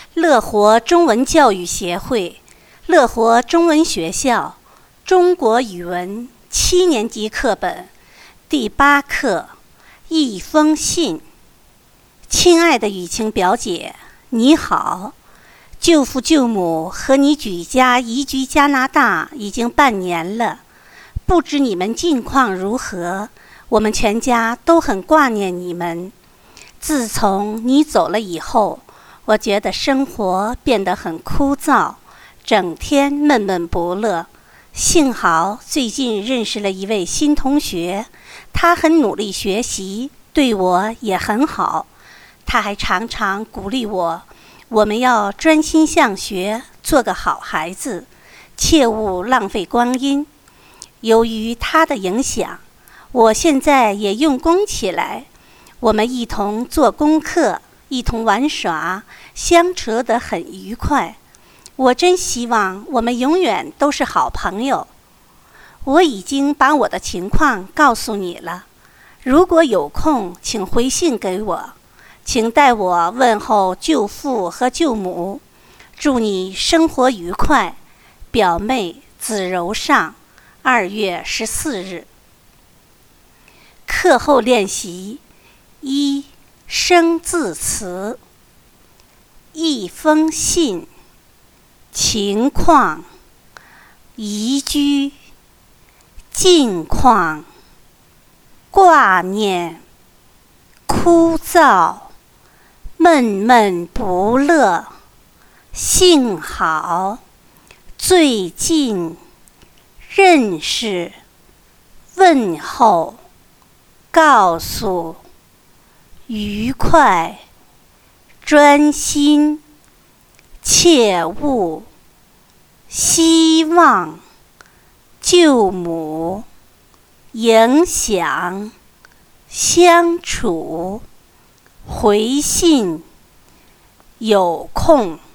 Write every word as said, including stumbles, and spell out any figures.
乐活中文教育协会、乐活中文学校中国语文七年级课本第八课一封信。亲爱的雨晴表姐，你好，舅父舅母和你举家移居加拿大已经半年了，不知你们近况如何？我们全家都很挂念你们。自从你走了以后，我觉得生活变得很枯燥，整天闷闷不乐。幸好最近认识了一位新同学，他很努力学习，对我也很好。他还常常鼓励我，我们要专心向学，做个好孩子，切勿浪费光阴。由于他的影响，我现在也用功起来。我们一同做功课，一同玩耍，相处得很愉快。我真希望我们永远都是好朋友。我已经把我的情况告诉你了，如果有空，请回信给我，请代我问候舅父和舅母，祝你生活愉快。表妹子柔上，二月十四日。课后练习一，生字词。一封信，情况，移居，近况，挂念，枯燥，闷闷不乐，幸好，最近，认识，问候，告诉，愉快，专心，切勿，希望，舅母，影响，相处，回信，有空。